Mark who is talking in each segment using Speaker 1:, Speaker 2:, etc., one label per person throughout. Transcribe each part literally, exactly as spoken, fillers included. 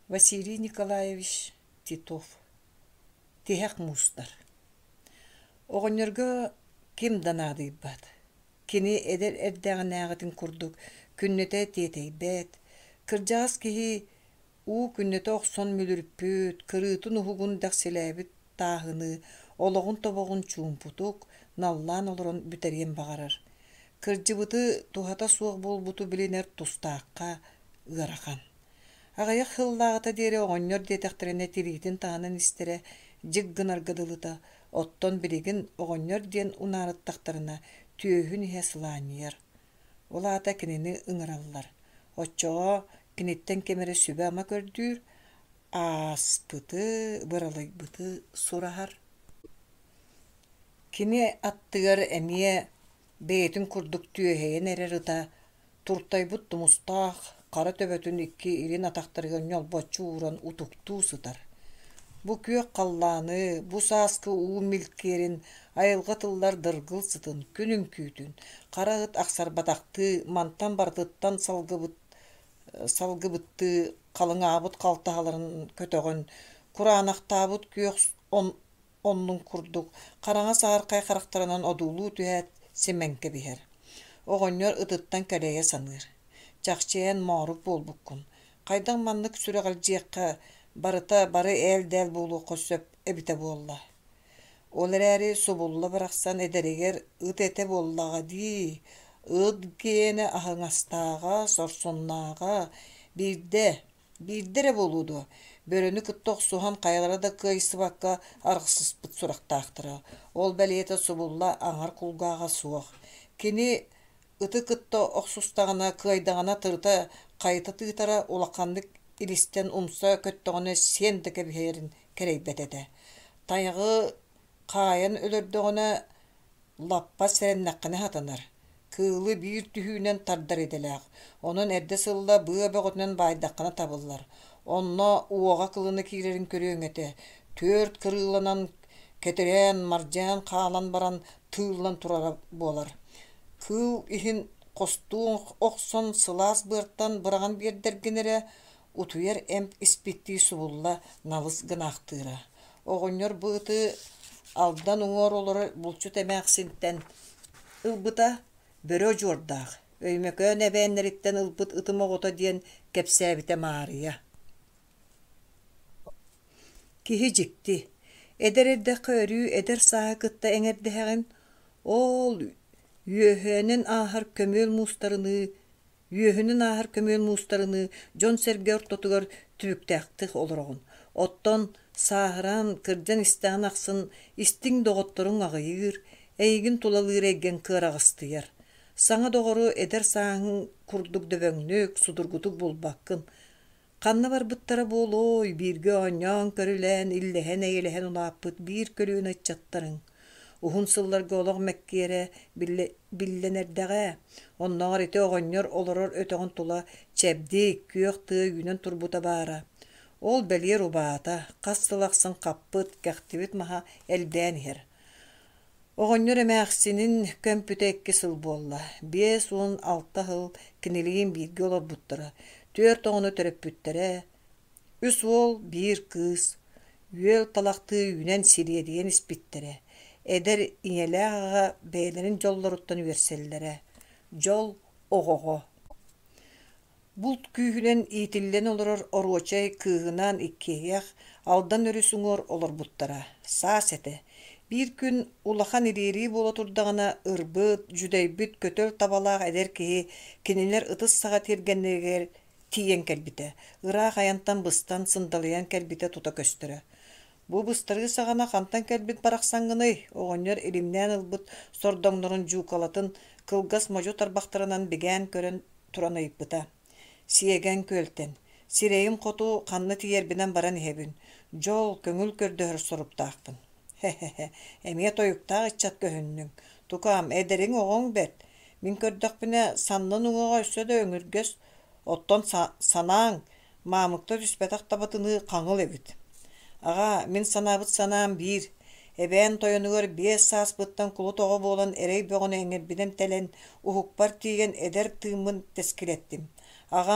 Speaker 1: Василий Николаевич Титов. Тиһэк мустар. Оҕонньорго ким данаадыйбат. Кини эдер эрдäҕинээҕитин курдук күннөтэ тиэтэйбэт. Кырдьаҕас киһи уу күннөтэ охсон мүлүрпүт, кырыытын уһугун дахсилээбит тааһыны,ологун тобоҕун чуумпутук, наллаан олорон бүтэриэн баҕарар. Кырдьыбыты туһата суох буолбуту билинэр тустаакка ыарахан. Аҕайах хыллааҕата диэри оҕонньор диэтэхтэринэ тириитин таанан истэрэ дьык гынаргадылыта, оттон билигин оҕонньор диэн унаарыттахтарына түөһүн иһэ сылаанньыар. Улаата кинини ыҥыраллар. Оччоҕо киниттэн кемере сүбэ ама көрдүүр, ааспыты, быралайбыты сураһар. Кини аттыгар эмиэ бэйэтин курдук түөһэйэн эрэр ыта, туртайбыт тумустаах, хара төбөтүн икки ирин атахтарыгар ньолбоччу ууран утуктуу сытар. Бу күөх халлааны, бу сааскы уу милккиэрин айылга тыллар дыргыл сытын, күнүн күүтүн, хара ыт ахсарбатахты, мантан бардыттан салгыбыт салгыбытты халыҥаабыт халтаһаларын көтөҕөн, кураанахтаабыт күөх он- оннуң курдук, хараҥа сааркай харахтарынан одуулуу түһээт симэнкэ биһэр. Оҕонньор ытыттан кэлэйэ саныыр. Чахчыйан moorup буолбуккун. Хайдаҥ маннык сүрэҕэлдьиэххэ барыта бары ээл-дэл буолуоххо сөп эбитэ буолла. Ол эрээри субулла барахсан эдэригэр ыт этэ буоллаҕа дии, ыт киэнэ аһыҥастааҕа, сорсуннааҕа, биирдэ, биирдэ эрэ буолуудо, бөрөнү кытта охсуһан хайалара да кыайсыбакка арҕсыспыт сурахтаахтара. Ол бэлиэтэ субулла аҥар кулгааҕа суох. Кини ыты кытта охсустаҕына, кыайдаҕына тырыта хайыта тыытара улаханнык илистэн умса көттөҕүнэ сиэн да кэбиһэрин кэрэйбэт этэ. Тайаҕы хаайан өлөрдөҕүнэ лаппа сэрэннэххинэ хатанар. Кыылы биир түһүүнэн тардар эдэлээх. Онон эрдэ сылла быа бөҕөтүнэн баайдаххына табыллар. Онно уоҕа кылыны киирэрин көрүөҥ этэ. Түөрт кырыыланан кэтирээн, мардьаан хаалан баран тыыллан турара буолар. Кыыл иһин хостуу охсон сылаас быартан быраҕан биэрдэргинэрэ утуйар эмп испиттии субулла налыс гынаахтыыра. Оҕонньор бу ыты алдан уҥуор олоро булчут эмээхсинтэн ылбыта бөрө дьуордаах, өймөкөөн эбээннэриттэн ылбыт ытым оҕото диэн кэпсээбитэ Маарыйа. Киһи дьикти. Эдэр эрдэххэ өрүү эдэр сааһы кытта эҥэрдэһэҕин ол үөһүөнэн ааһар көмүөл муустарыны, үөһүнэн ааһар көмүөл муустарыны дьон сэргэ ортотугар түбүктээхтик олороҕун. Оттон сааһыран кырдьан истэҕин ахсын истиҥ доҕотторуҥ аҕыйыыр, эйигин тулалыыр эйген кыараҕастыйар. Саҥа доҕору эдэр сааһыҥ курдук дөбөҥнүк, судургутук булбаккын. Ханна барбыттара буолой, бииргэ оонньоон көрүлээн, иллэһэн эйэлэһэн улааппыт биир көлүөн ыччаттарыҥ. Уһун сылларга олох мэккиэрэ биллэнэрдэҕэ, онноҕор ити оҕонньор олорор өтөҕүн тула чэбдик, күөх тыа үүнэн турбута баара. Ол бэлиэр убаата, хас сылахсын хаппыт, кэхтибит маһа элбээн иһэр. Оҕонньор эмээхсинин көмпүтэикки сыл буолла. Биэс уон алта хыл кинилиин бииргэ олорбуттара. Түөрт оҕону төрөппүттэрэ. Үс уол биир кыыс. Үөл талахтыы үүнэн сириэриэн испиттэрэ. Эдэр иñэлээҕаҕа бэйэлэрин дьоллоруттан үөрсэллэрэ. Дьол оҕоҕо. Булт күүһүнэн иитиллэн олорор оруочай кыыһынаан иккиэйэх алдан өрүсүҥөр олорбуттара. Саас этэ. Биир күн улахан ириирии буола турдаҕына ырбыт, жүдэйбит көтөл табалаах эдэр киһи кинилэр ытыс саҕа тиэргэннигэр тиийэн кэлбитэ. Ыраах аянтан быстан сындалыйан кэлбитэ тута көстөрө. Бу быстарыы саҕана хантан кэлбит барахсаҥҥыный, оҕонньор илимнээн ылбыт сордоҥнорун дьуукалатын кылгас можу тарбахтарынан бигээн көрөн туран ыйыппыта. Сиэгэн күөлтэн. Сирэйим хоту ханна тиийэрбинэн баран иһэбин. Дьол көҥүл көрдөһөр соруптаахпын. Хе-хе-хе, эмиэ тойуктаах ыччат көһүннүҥ. Тукаам, эдериҥ оҕоҥ бэрт. Мин көрдөхпүнэ саннын уҥуоҕа өссө да өҥүргөс, оттон санааҥ, маамыкта түспэтэх табатыны хаҥыл эбит. Аҕа, мин санаабыт санаам биир. Эбээн тойонугар биэс сааспыттан кулут оҕо буолан эрэй бөҕөнө эҥэрбинэн тэлэн уһукпар тиийэн эдэр тыыммын тэскилэттим. Аҕам,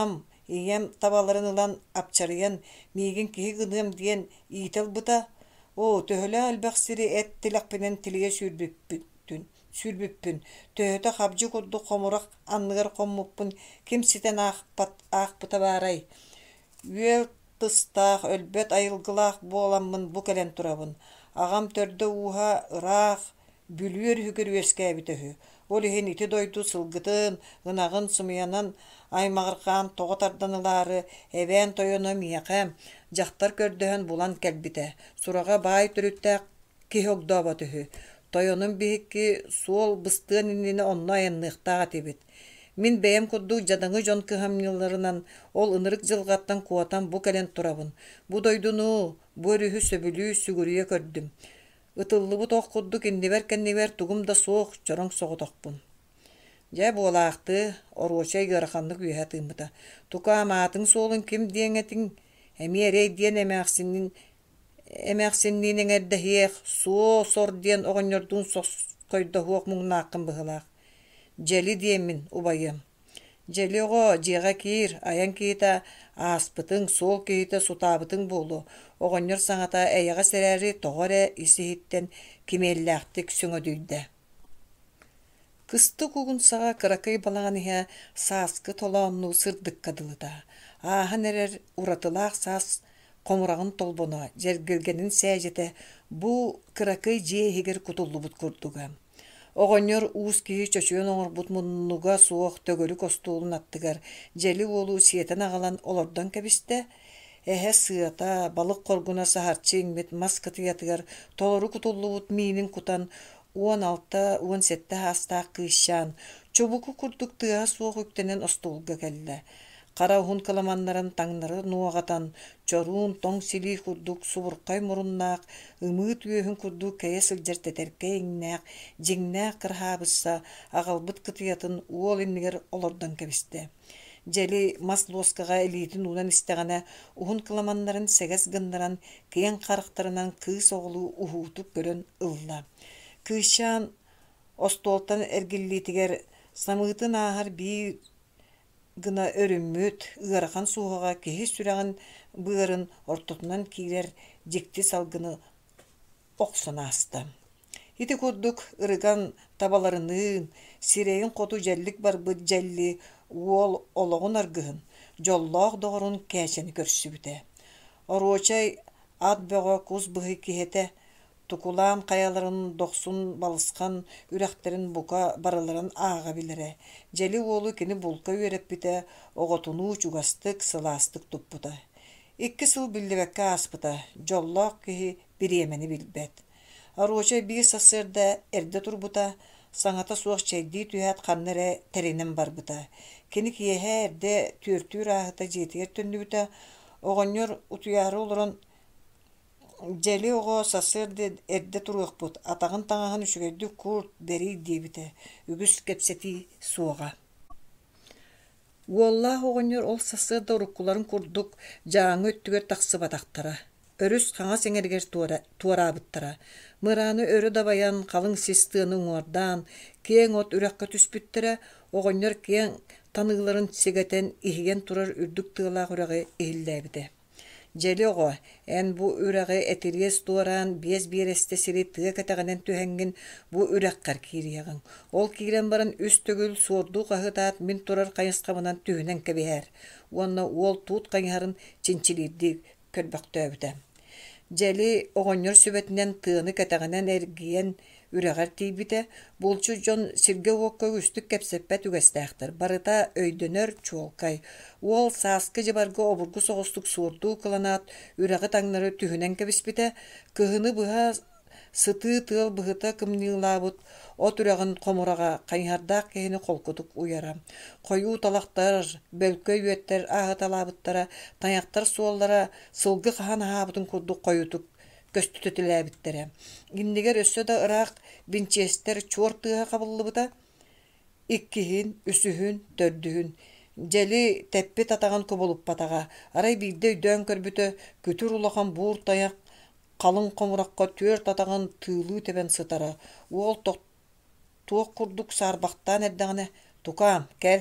Speaker 1: ием табаларын ылан апчарыян миигин киһи гыныам диэн иител бута, о төһөлө албах сири эт тилэхпинен тилиге сүүрбүппүн сүүрбүппүн төһөтө хабжы курдук хомурак анныгар хоммуппун ким ситен аахпат аахпыта баарай үөл тыстаах өлбөт айылгылаах буоламмын бу кэлэн турабын агам төрдө уха ыраах бүлүөр үгөр үөскээбитэхү ол иһин ити дойду сылгытын ынагын сымыянан аймагыркаан тоҕо тарданылаары эбээн тойоно миэхэ дьахтар көрдөһөн булан кэлбитэ сурага баай төрүттээх киһи огдооботүһү тойонун биһикки суол быстыан иннини онно айанныахтаах этибит мин бэйэм курдук дьадаҥы дьон кыһамньыларынан ол ынырык дьылгаттан куотан бу кэлэн турабын бу дойдуну бу өрүһү сөбүлүү сүгүрүйэ көрдүм ытыллыбыт ох курдук иннибэр кэннибэр тугум да суох чороҥ соҕотохпун дьэ буолаахты оруочай ыараханнык үөһэ тыыммыта тука маатыҥ суолун ким диэҥэтиҥ эмиэ эрэй диэн эмээхсиннин эмээхсинниин эҥэрдэһиэх суо сор диэн оҕонньордуун сохкойдоһуох муҥнааххын быһылаах дьэли диэммин убайым дьэли оҕо дьиэҕэ киир аян киһитэ ааспытыҥ суол киһитэ сутаабытыҥ буолуо оҕонньор саҥата эйэҕэ сэрээри тоҕо эрэ исиһиттэн кимиэллээхтик сүҥөдүүрдэ кыстык угунсаҕа кыракый балаҕан иһэ сааскы толооннуу сырдыкка дылыта ааһан эрэр уратылаах саас хомураҕын толбоно дьэргиргэнин сээдьэтэ бу кыракый дьиэһигэр кутуллубут курдуга оҕонньор уус киһи чөчүөн оҥорбут муннуга суох төгөрүк остуулун аттыгар дьэли уолу сиэтэн аҕалан олордон кэбистэ эһэ сыата балык коргуна саһарчы иҥмит мас кытыйатыгар толору кутуллубут миинин кутан уон алта уон сетте хаастаах кыыссаан чубуку курдук тыа суох үктэнэн остуулга кэллэ хара уһун кыламаннарын таҥнары нуоҕатан чоруун тоҥ силии курдук субурхай муруннаах ымыыт үөһүн курдук кэйэ сылдьар-тэтэргэ иҥнээх дьиҥнээх кырһаабысса аҕалбыт кытыйатын уол иннигэр олордон кэбистэ дьэли мас луоскаҕа илиитин уунан истэҕинэ уһун кыламаннарын сэгэс гыннаран киэн харахтарынан кыыс оҕулуу уһуутук көрөн ылла кыыссаан остуолтан эргиллиитигэр самыытын ааһар bii гына өрүммүт ыарахан суоҕа киһи сүрэҕин быарын ортотунан киирэр дьикти салгыны охсунааста ити курдук ырыган табаларыныын сирэйин хоту дьэллик барбыт дьэлли уол олоҕун аргыһын дьоллоох доҕорун кээчэни көрсүбүтэ оруочай ат бөҕө кус быһый киһитэ тукулаам каяларын дохсун балысхан үрэхтерин бука барыларын ааҕа билэрэ дьэли уолу кини булка үөрэппитэ оҕотунуу чугастык сылаастык туппута икки сыл биллибэккэ ааспыта дьоллоох киһи бириэмэни билбэт оруочай биис сасыарда эрдэ турбута саҥата суох чэйдии түһээт ханна эрэ тэринэн барбыта кини киэһэ эрдэ түөртүүр ааһыта дьиэтигэр төннүбүтэ оҕонньор утуйаары олорон дьэли оҕо сасыарда эрдэ туруохпут атаҕын таҥаһын үчүгэйдик куурт берий диэбитэ үгүс кэпсэтии суоҕа уоллаах оҕонньор ол сасыарда уруккуларын курдук дьааҥы өттүгэр тахсыбатахтара өрүс хаҥас эҥэригэр туораабыттара мырааны өрө дабайан халыҥ сис тыаны уҥуордаан киэҥ от үрэххэ түспүттэрэ оҕонньор киэҥ таныыларын сигэтэн иһигэн турар үрдүк тыалаах үрэҕи иһиллээбитэ дьэли оҕо эн бу үрэҕи этириэс туораан биэс биэрэстэ сири тыа кэтэҕинэн түһэҥҥин бу үрэххэр киириэҕиҥ ол киирэн баран үс төгүл суордуу хаһыытаат мин турар хайыскабынан түһүнэн кэбиһэр уонна уол туут хайыһарын чинчилиирдии көлбөхтөөбүтэ дьэли оҕонньор сүбэтинэн тыаны кэтэҕинэн эргийэн үрэҕэр тиийбитэ булчу дьон сиргэ уокка үстүк кэпсэппэт үгэстээхтэр барыта өйдөнөр чуолкай уол сааскы дьабарга обургу соҕустук суордуу кыланаат үрэҕи таҥнары түһүнэн кэбиспитэ кыһыны быһа сытыы тыал быһыта кымньыылаабыт от үрэҕин хомураҕа хайыһардаах киһини холкутук уйара хойуу талахтар бөлкөй үөттэр ааһыталаабыттара таñактар суоллара сылгы хаһан аһаабытын курдук хойутук көстүтөтүлээбиттэрэ иннигэр өссө да ыраах бинчиэстэр чуор тыаһа хабыллыбыта иккиһин үсүһүн төрдүһүн дьэли тэппи татаҕын кубулуппатаҕа арай биирдэ өйдөөн көрбүтө күтүр улахан буур таяк қалың хомуракка түөр татаҕын тыылыы тэбэн сытара уол туох курдук саарбахтаан эрдэҕинэ тукаам кэл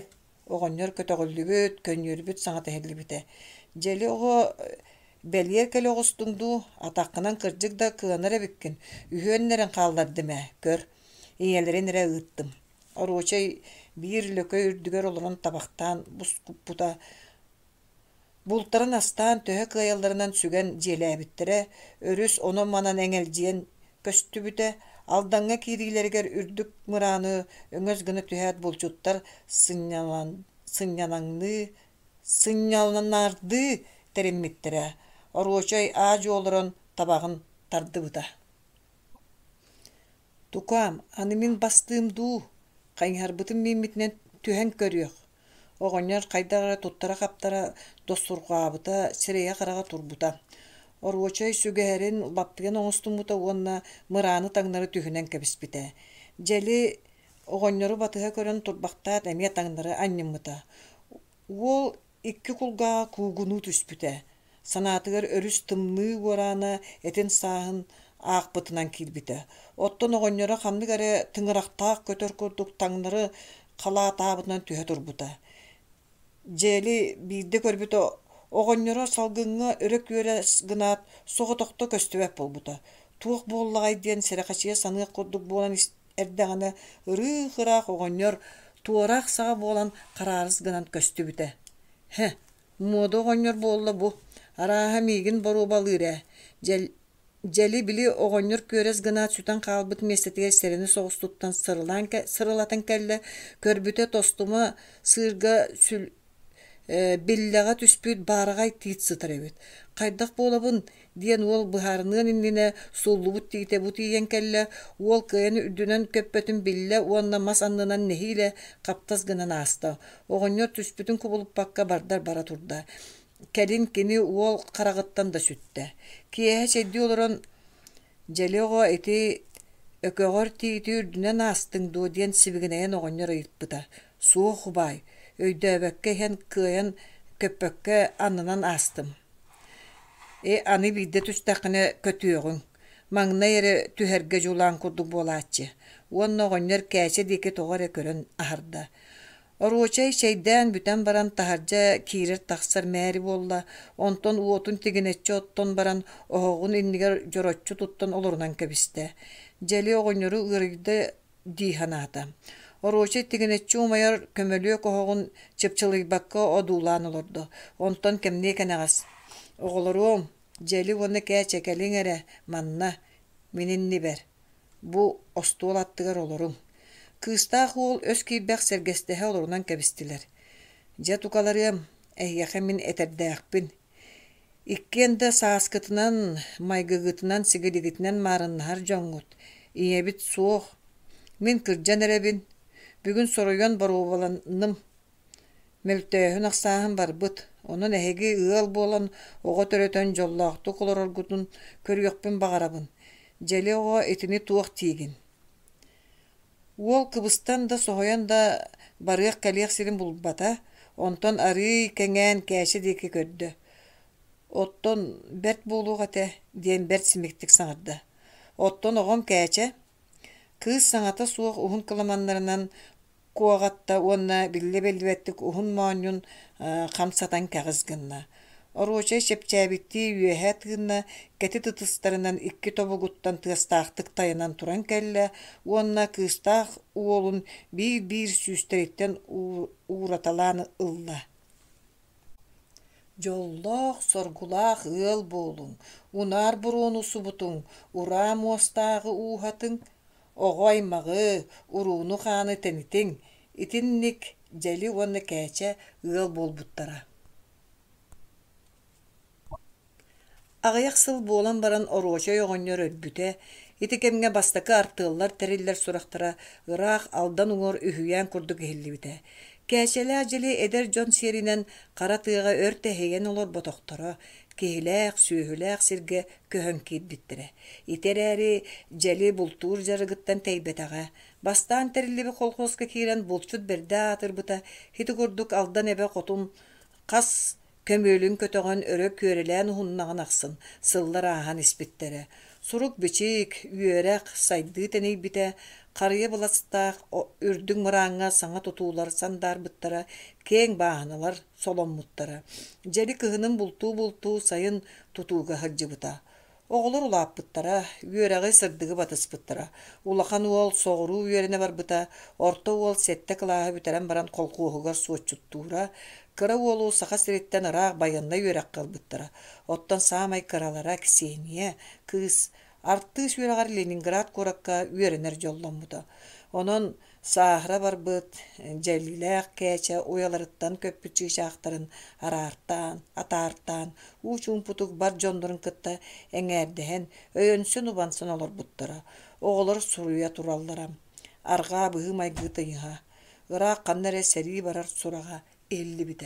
Speaker 1: оҕонньор көтөҕүллүбүт, көнньөрбүт саҥа тэһиллибитэ. Дьэли оҕо бэлиэр кэлэ оҕустуҥдуу атаххынан кырдьык да кыанар эбиккин, үһүөннэрэн хааллардым ээ, көр, иҥэлэрин эрэ ыыттым. Оруочай биир лөкөй үрдүгэр олорон табахтаан бус куппута бултарын астаан төһө кыайалларынан сүгэн дьиэлээбиттэрэ, өрүс оно манан эҥэлдьиэн көстүбүтэ, алдаҥҥа киирилэригэр үрдүк мырааны өҥөс гына түһээт булчуттар сынньалан сынньанаҥныы сынньаланардыы тэриммиттэрэ. Оруочай аа дьуолорон табаҕын тардыбыта. Тукаам, аны мин бастыым дуу, хайыҥарбытым бииммитинэн түһэн көрүөх. Оҕонньор хайдара туттара-хаптара тостурҕаабыта, сирэйэ-хараҕа турбута. Оруочай сүгэһэрин лаптыгын оҥостуммута уонна мырааны таҥнары түһүнэн кэбиспитэ. Дьэли оҕонньору батыһа көрөн турбахтаат эмиэ таҥнары анньыммыта. Уол икки кулгаҕа куугунуу түспүтэ. Санаатыгар өрүс тымныы уораана этин сааһын аахпытынан киирбитэ. Оттон оҕонньоро хамнык эрэ тыҥырахтаах көтөр курдук таҥнары халаатаабытынан түһэ турбута. Дьэли биирдэ көрбүтэ оҕонньоро салгыҥҥа өрө күөрэ гынаат соҕотохто көстүбэп болбута. Туох буоллаҕай диэн сэрэхэчиэ саныах курдук буолан эрдэҕинэ ырыы-хыраах оҕонньор туораах саҕа буолан хараарыс гынан көстүбүтэ. Хэ, муоду оҕонньор буолла бу, арааһа миигин боруубалыыр ээ. Дьэли били оҕонньор күөрэс гынаат сүтэн хаалбыт миэстэтигэр сэрини соҕустуттан сырылатын кэллэ көрбүтэ тостума сыырга сүл биллэҕэ түспүт баараҕай тиит сытар эбит. Хайдах буолабын диэн уол быһаарыныан иннинэ суллубут тиите бу тиийэн кэллэ уол кыайаны үрдүнэн көппөтүн биллэ уонна мас аннынан нэһиилэ хаптас гынан ааста. Оҕонньор түспүтүн кубулуппакка бардар бара турда. Кэлин кини уол хараҕыттан да сүттэ. Киэһэ чэдди олорон дьэли оҕо ити өкөҕөр тиити үрдүнэн аастыҥ дуо диэн сибигинэйэн оҕонньор ыйытпыта. Суох убай, өйдөөбөккэ иһэн кыайан көппөккэ аннынан аастым. Э аны биирдэ түстэххинэ көтүөҕүҥ. Маҥна эрэ түһэргэ дьулаан курдук буолааччы. Уонна оҕонньор кээчэ диэки тоҕо эрэ көрөн аһарда. Оруочай чэйдээн бүтэн баран таһардьа киирэр тахсар мээри буолла, онтон уотун тигинэччи оттон баран оһоҕун иннигэр дьороччу туттан олорунан кэбистэ. Дьэли оҕонньору ыарыйда дииһанаата. Оруочай тигинэччи умайар көмөлүök оһоҕун чыпчылыйбакка одуулаан олордо. Онтон кэмнии кэнэҕас: «Оҕолоруом, дьэли уонна кээчэ кэлиҥ эрэ, манна, мининни бэр. Бу остуол аттыгар олоруҥ». Кыыстаах уол өс киирбэх сэргэстэһэ олорунан кэбистилэр. «Дьэ тукаларыам, эйиэхэ мин этэрдээхпин. Иккиэн да сааскытынан, майгыгытынан, сигэлигитинэн маарыннаһар дьоҥҥут. Ийэбит суох. Мин кырдьан эрэбин. Бүгүн соруйан боруубаланным. Мөлтөөһүн ахсааһын барбыт. Онон эһиги ыал буолан оҕо төрөтөн дьоллоохтук олороргутун көрүөхпүн баҕарабын. Дьэли оҕо итини туох тиигин». Уол кыбыстан да соһуйан да барыах кэлиэх сирин булбата, онтон арый кэҥээн кээчэ диэки көрдө. Оттон бэрт буолуох этэ диэн бэрт симиктик саҥарда. Оттон оҕом кээчэ кыыс саҥата суох уһун кыламаннарынан куоҕатта уонна биллэ-бэллибэттик уһун моонньун хамсатан кэҕис гынна. Оруочай чэпчээбиттии үөһэ тыынна кэти тытыстарынан икки тобугуттан тыастаахтык тайынан туран кэллэ, уонна кыыстаах уолун биир-биир сүүстэриттэн уураталаан ылла. «Дьоллоох соргулаах ыал буолуҥ, унаар буруону субутуҥ, ураа муостааҕы уухатыҥ, оҕоймаҕы, урууну хааны тэнитиҥ» итинник дьэли уонна кээчэ ыал буолбуттара. Аҕыйах сыл буолан баран оруочай оҕонньор өлбүтэ, ити кэмҥэ бастакы артыыллар тэриллэр сурахтара ыраах алдан уҥор үһүйээн курдук иһиллибитэ. Кээчэлээх дьили эдэр дьон сиэринэн хара тыаҕа өр тэһэйэн олор ботохторо, киһилээх, сүүһүлээх сиргэ көһөн киирбиттэрэ. Итэрээри дьэли бултуур дьарыгыттан тэйбэтэҕэ. Бастаан тэриллиби холхооска киирэн булчут бэрдэ аатырбыта, хити курдук алдан эбэ хотун хас көмөөлүн көтөҕөн өрө күөрэлээн уһуннаҕын ахсын, сыллар ааһан испиттэрэ. Сурук бичик, үөрек, сайды теней бите, қарыя быластақ, үрдің мыраңа саңа тутуулар сандар бұттара, кең бағаналар соломмуттара. Жели кыһынын бултуу-бултуу сайын тутууга хыржыбыта. Оҕолор улааппыттара, үөрәҕи сырдыгы батыспыттара. Улахан уол соҕуруу үөрене барбыта, орто уол сетте кылааһы бүтэрэн баран холкуоһугар суоччуттуура, кыра уолу саха сириттэн ыраах байынна үөрэх кылбыттара. Оттон саамай кыралара Ксения, кыыс, артыыс үөрэҕэр Ленинград куракка үөренер дьолломмута. Онон саахра барбыт, дьэлилээх кэчэ уяларыттан көппүчүүчаахтарын араартаан, атаартаан, уучуун путук бар дьондорун кытта эҥээрдэһэн, өйөнсөн убансын олорбуттара. Оҕолор суруйа тураллара. Арҕаа быһы майгыы тыйыһа. Ыраах ханна эрэ сэрии барар сураҕа эллибитэ.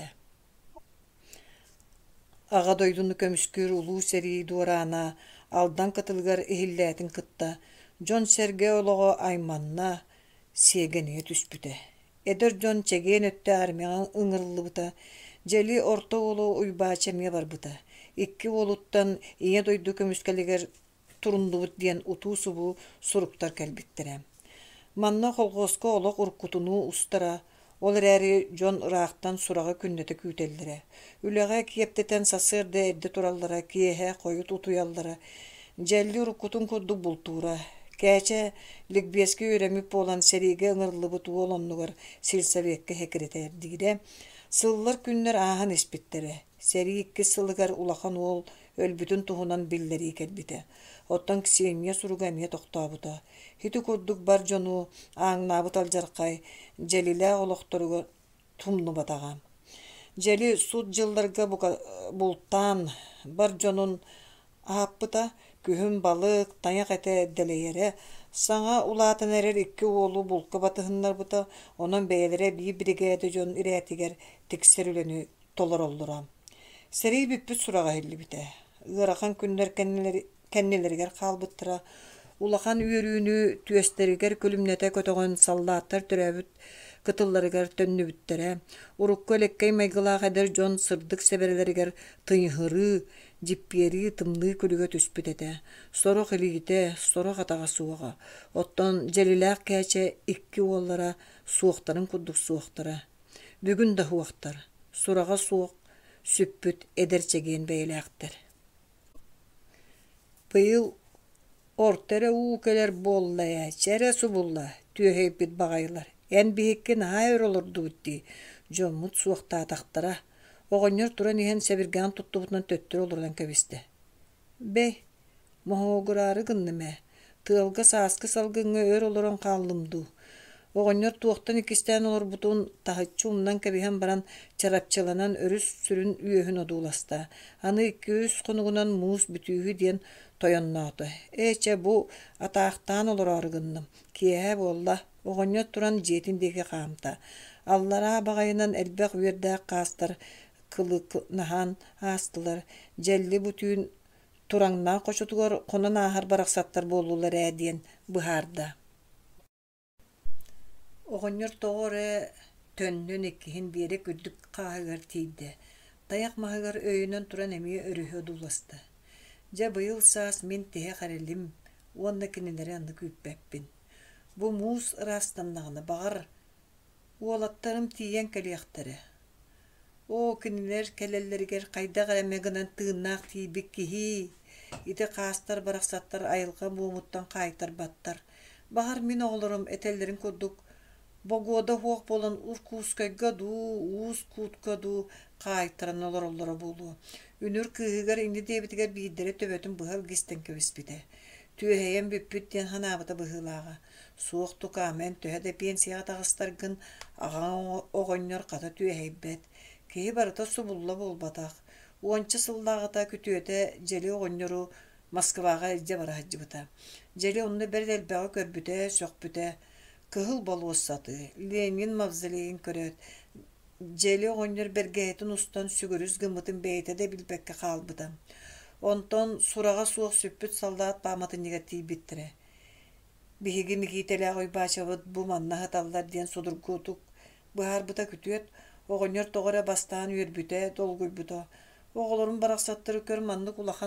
Speaker 1: Аҕа дойдуну көмүскүр улуу сэрии дуораана, алдан кытылгар иһиллээтин кытта, дьон сэргэ олоҕо айманна сиэгэние түспүтэ. Эдэр дьон чэгиэн өттө армияҥа ыҥырыллыбыта, дьэли орто уолу уйбаача эмиэ барбыта. Икки уолуттан ийэ дойду көмүскэлигэр турундубут диэн утуу субуу суруктар кэлбиттэрэ. Манна холҕуоско олох уруккутунуу устара, ол эрээри дьон ыраахтан сураҕа күннэтэ күүтэллэрэ. Үлэҕэ киэптэтэн сасыарда эрдэ тураллара, киэһэ хойут утуйаллара, дьэлли уруккутун курдук бултуура. Кэчэ ликбиэски үөремип буолан сэриигэ ыҥырыллыбыт уол оннугар силсэбиэккэ хэкирэтээрдиирэ, сыллар күннэр ааһан испиттерэ. Сэрии икки сылыгар улахан уол өлбүтүн туһунан биллэрии кэлбитэ. Оттон Ксения суруга эмиэ тохтообута. Хити курдук бар дьону ааҥнаабыт алдьархай, дьэлилээх олохторуга тумнубатаҕа. Дьэли суут дьылларга бултаан бар дьонун ааппыта, күһүн балык, таñах этэ дэлэйэрэ, саҥа улаатан эрэр икки уолу булка батыһыннарбыта, онон бэйэлэрэ бии бригада дьон ирээттигэр тиксэр үлэнү толороллура. Сэрии бүппүт сураҕа иллибитэ. Ыарахан күннэр кэннилэригэр хаалбыттара, улахан үөрүүнү түөстэригэр күлүмнэтэ көтөҕөн саллааттар төрөөбүт кытылларыгар төннүбүттэрэ, урукку элеккэй майгылаах эдэр дьон сырдык сэбэрэлэригэр тыйыһырыы, диппиэрии тымныы күлүгө түспүт этэ. Сорох илиитэ, сорох атаҕа суоҕа. Оттон дьэлилээх кэчэ икки уоллара суохтарын курдук суохтара. Бүгүн да хуохтар. Сураҕа суох сүппүт эдэрчэгиэн бэйэлээхтэр. Быйыл ортере уу келер буолла, чэрэ субулла, түөһэйбит баҕайылар. Эн биһикки наһаа өр олордуутти, дьоммут суохтаатахтара. Оҕонньор туран иһэн сэбиргээн туттубутунан төттөр олордан кэбистэ. Бэй, моһуогураары гыннымэ, тыалга сааскы салгыҥҥа өр олорон хааллымдуу. Оҕонньор туохтан иккистээн олорбутун таһыччы умнан кэбиһэн баран чарапчыланан өрүс сүрүн үөһүн одууласта. Аны икки-үс хонугунан муус бүтүүһү диэн тойонноото. Эчэ бу атаахтаан олороор гынным. Киэһэ буолла, оҕонньор туран дьиэтин диэки хаамта. Аллараа баҕайынан элбэх үөрдээх хаастар кылыкнаһан аастылар. Дьэлли бүтүүн тураҥнаан хочутугар хонон аахар барахсаттар буоллулар ээ диэн быһаарда. Оҕонньор тоҕо эрэ төннүн иккиһин биэрэ күрдүк хааһыгар тиийдэ. Таях маһыгар өйүнөн туран эмиэ өрүһү одууласта. Дьэ быйыл саас мин тиһэ харилим, уонна кинилэри анны күүппэппин. Бу муус ыраастаннаҕына баҕар уолаттарым тиийэн кэлиэхтэрэ. О, кинилэр кэлэллэригэр хайдах эмэ гынан тыыннаах тиийбик киһи, ити хаастар барахсаттар айылга буумуттан хаайтар баттар. Баҕар мин оҕолорум этэллэрин курдук богуода хуох болон уркуускайга дуу, уус куутка дуу хаайтаран олороллоро буолуо. Үнүр кыыһыгар ини диэбитигэр биирдэрэ төбөтүн быһал гистэн кэбиспитэ. Түөһэйэн бүппүт диэн ханаабыта быһыылааҕа. Суох тукаамен төһө да пенсияға таҕыстаргын аҕаҥ оҕонньор хата түөһэйбэт. Киһи барыта субулла буолбатах. Уонча сыллааҕата күтүөтэ дьэли оҕонньору Москваға илдьэ бараһыдьыбыта. Дьэли онно бэрт элбэҕи көрбүтэ, сөхпүтэ. Кыһыл болуоссаты, Ленин мавзолейин көрөт. Дьэли оҕонньор бэргэһэтин устан сүгүрүс гыммытын бэйэтэ да билбэккэ хаалбыта. Онтон сураҕа суох сүппүт салдаат пааматынньыгар тиийбиттэрэ. Биһиги микиитэлээх ойбаачабыт бу манна хаталлар диэн судургуутук быһаарбыта күтүөт, оҕонньор тоҕо эрэ бастаан үөрбүтэ, долгуйбута. Оҕолорун барахсаттары көр маннык улахан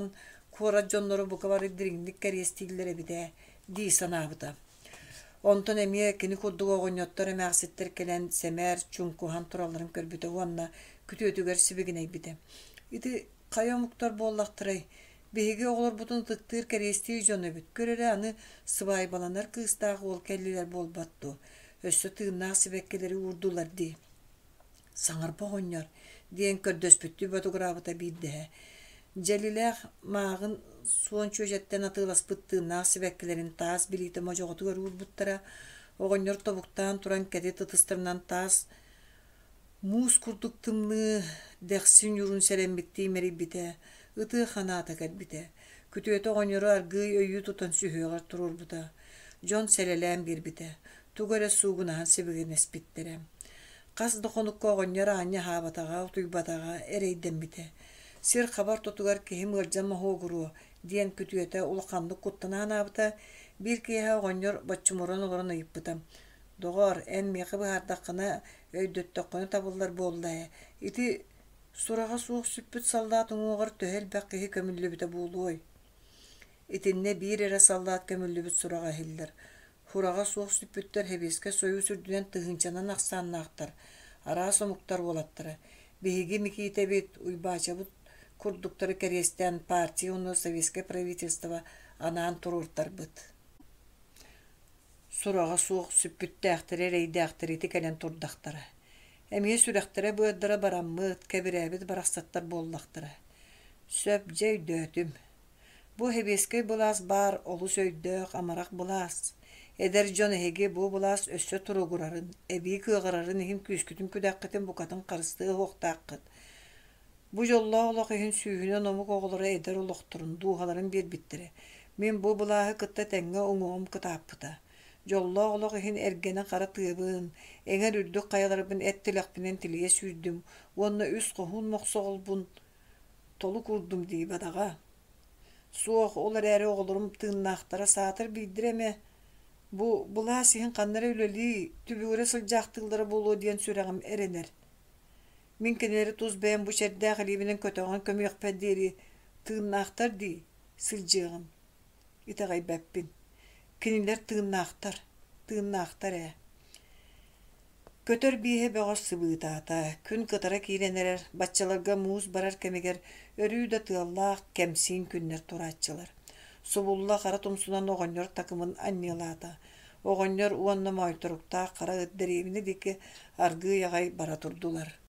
Speaker 1: Kora jonları bu kadar dirinlik kerestillere bir de di sanabıda. Ondan emiye kini kuddu oğunyotlar emeğsitler kelen semer çunku han turalların körbüde onna kütüötüger sibigine bide. İdi kaya muktar bollaktıray. Bihigi oğlar butun tıktır keresti jonu bit. Görere anı sıvay balanlar kıstağ ol kelliler bol battı. Össü tığınnağı sibekkeleri vurdular di. Saŋar boğonyor diyen kördöspüttü botografıta bidde. Celilek mağın suon çöjetten atılas pıttığın nasibekkilerin taas bilite mojogotu görür buttara. Oğonyor tobuktan turan kedi tıtыстырынан taas muz kurduk tımlı dexsin yurun serembitti meri bite. Itı xanata gel bite. Kütüyete oğonyoru argıy öyü tutan sühüyor turur buta. John selelem bir bite. Tugara suğunahan sibigin espittirem. Qas doqonuk koğonyor anya habataga tuybataga ereyden bite. Sir xabar totugar kihim ırjama hoğuru diyen kütüyete ulaqanlık kuttanağın abıta bir kiha oğonyor batçumuran olaran ayıppıtam. Doğar en meqi bihardaqına öydöttaqını tabıllar bollaya. Iti surağa soğuk süppüt sallatın oğar töhel baqihi kömüllü bite buğuluy. Itinne bir ere sallat kömüllü bit surağa hiller. Hurağa soğuk süppüttер hebeske soyu sürdüyen tıhınçanan aqsanna aqtar. Ara somuktar olattara. Bihigi mikite bit uybaça bu kurdukları kerестерин партия onu soветское правительство anan tururtar bit. Surağa soğuk süppüttääxtire reydääxtire tikelen turdaqtara. Emiye süreqtire bu öddara barammıt, kebirebit baraqsattar bollaqtara. Söp jeydötüm. Bu hebeske bulas bar olu söydöq amaraq bulas. Eder jon hege bu bulas össö turugurarın, ebi kıgırarın him küskütün küdäqqitin bukatın qarıstığı hoqtaqqıt. Bu jolla olaqıhın süyüne nomuk oğulları eder oloqturun, duhaların bir bittire. Men bu bulahı kıtta tenge oňoğum kıtappıta. Jolla olaqıhın ergene qara tığыбын, eňer ürdük qayalarybın et tilekpinen tiliye sürdüm, onna üs qohun moqsoğulbun, tolu kurdum diýip adaga. Suoq olar äri oğulurum tığınnaqtara satır bildireme. Bu bulah sihin qannara üleli, tübügüre sıljaqtığılara bolu diyen süreğim erener. Min keneri tuz ben bu şerdä halibinin kötöğün kömüyek penderi tığınnaqtar di, sıljığım. Itagay beppin. Kiniler tığınnaqtar, tığınnaqtar e. Kötör bihe beğos sıbıtata, kün kıtara kilenerer, batçalarga muz barar kemeger, örüyü de tığallaq kemsin günler turatçılar. Subulla qara tumsunan oğonyor takımın anniyalata. Oğonyor uanna moyturukta qara ıdderevini diki argı yagay bara turdular.